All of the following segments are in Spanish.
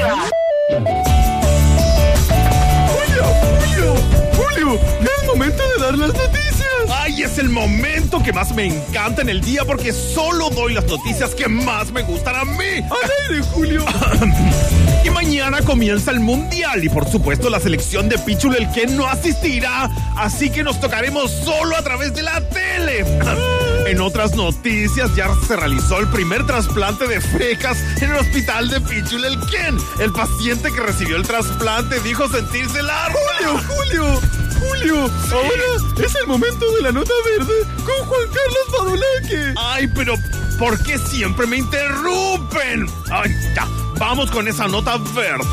arriba. Julio, ya es momento de dar las noticias. ¡Ay, es el momento que más me encanta en el día porque solo doy las noticias que más me gustan a mí! ¡Al aire, Julio! Y mañana comienza el Mundial y por supuesto la selección de Pichulo el Ken no asistirá, así que nos tocaremos solo a través de la tele. En otras noticias, ya se realizó el primer trasplante de fecas en el hospital de Pichulo el Ken. El paciente que recibió el trasplante dijo sentirse largo. ¡Julio! Ahora es el momento de la nota verde con Juan Carlos Badulaque. Ay, pero ¿por qué siempre me interrumpen? Ay, ya, vamos con esa nota verde.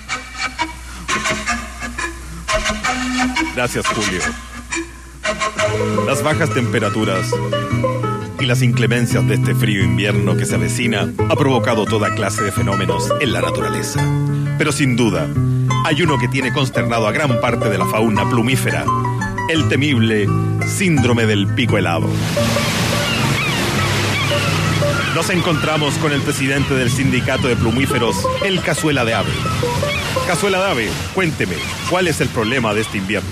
Gracias, Julio. Las bajas temperaturas y las inclemencias de este frío invierno que se avecina ha provocado toda clase de fenómenos en la naturaleza. Pero sin duda, hay uno que tiene consternado a gran parte de la fauna plumífera, el temible síndrome del pico helado. Nos encontramos con el presidente del sindicato de plumíferos, el Cazuela de Ave. Cazuela de Ave, cuénteme, ¿cuál es el problema de este invierno?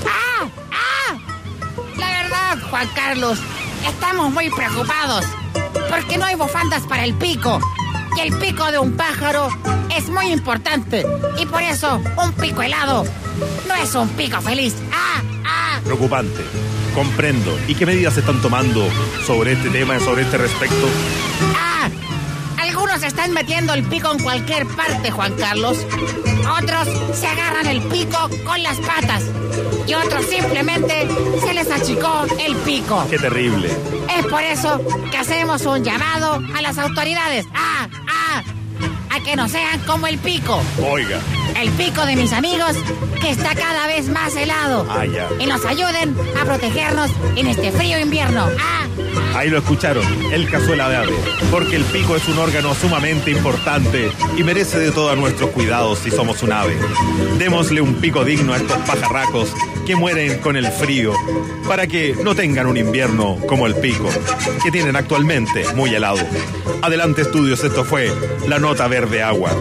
La verdad, Juan Carlos, estamos muy preocupados porque no hay bufandas para el pico. Y el pico de un pájaro es muy importante. Y por eso, un pico helado no es un pico feliz. Preocupante. Comprendo. ¿Y qué medidas se están tomando sobre este tema, sobre este respecto? Algunos están metiendo el pico en cualquier parte, Juan Carlos. Otros se agarran el pico con las patas. Y otros simplemente se les achicó el pico. ¡Qué terrible! Es por eso que hacemos un llamado a las autoridades. A que no sean como el pico. Oiga. El pico de mis amigos, que está cada vez más helado. Ya. Y nos ayuden a protegernos en este frío invierno. Ahí lo escucharon, el Cazuela de Ave. Porque el pico es un órgano sumamente importante y merece de todos nuestros cuidados si somos un ave. Démosle un pico digno a estos pajarracos que mueren con el frío, para que no tengan un invierno como el pico, que tienen actualmente muy helado. Adelante, estudios, esto fue La Nota Verde Agua.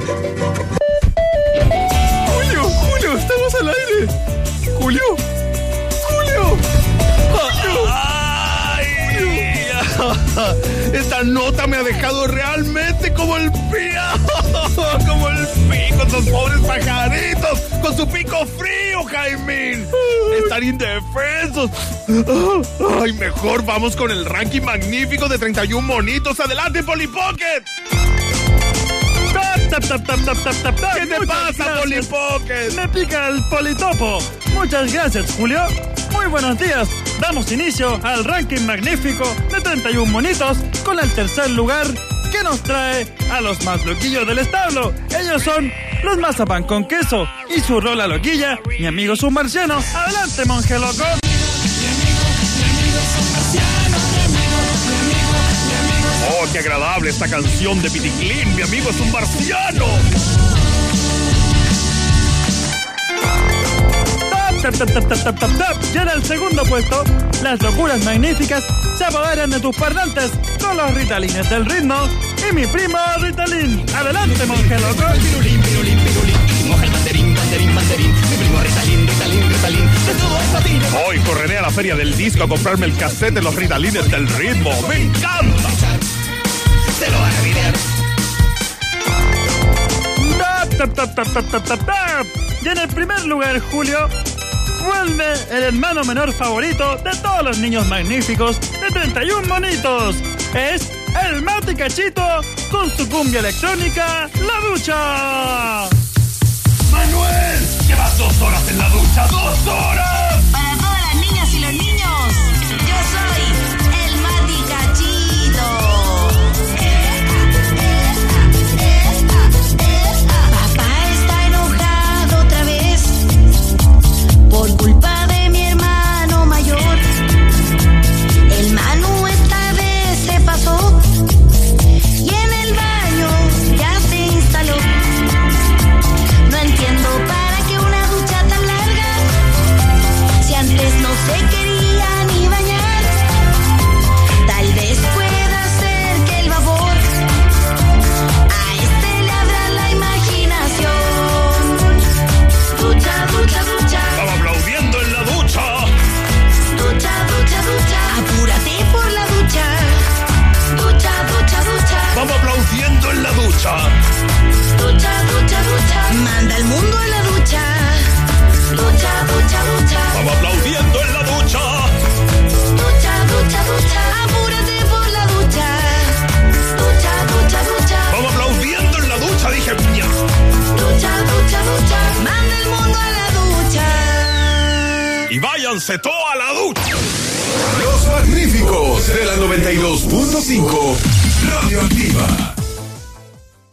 Julio, estamos al aire. Julio. Esta nota me ha dejado realmente como el como el pico, esos pobres pajaritos, con su pico frío, Jaimín. Están indefensos. Ay, mejor vamos con el ranking magnífico de 31 monitos. ¡Adelante, Polly Pocket! ¿Qué te pasa, Polly Pocket? Me pica el politopo. Muchas gracias, Julio. Muy buenos días. Damos inicio al ranking magnífico de 31 monitos con el tercer lugar que nos trae a los más loquillos del establo. Ellos son los mazapán con queso y su rola loquilla, mi amigo es un marciano. Adelante, monje loco. Oh, qué agradable esta canción de Piticlín. Mi amigo es un marciano. Y en el segundo puesto, las locuras magníficas se apoderan de tus parlantes con los Ritalines del ritmo y mi primo Ritalín. Adelante, monje loco. Pirulín, pirulín, pirulín. Moja el banderín, banderín, banderín. Mi primo Ritalín, Ritalín, Ritalín. De todo patines. Hoy correré a la feria del disco a comprarme el cassette de los Ritalines del ritmo. ¡Me encanta! Se lo van a videar. Y en el primer lugar, Julio, vuelve el hermano menor favorito de todos los niños magníficos de 31 monitos. Es el Mati Cachito con su cumbia electrónica, La Ducha. ¡Manuel! ¡Llevas 2 horas en la ducha! ¡2 horas! Para todas las niñas y los niños, yo soy el Mati Cachito. Papá está enojado otra vez por culpa de mi hermano mayor. El Manu esta vez se pasó y en el baño ya se instaló. Don-Ceto a la ducha. Los magníficos de la 92.5 Radioactiva.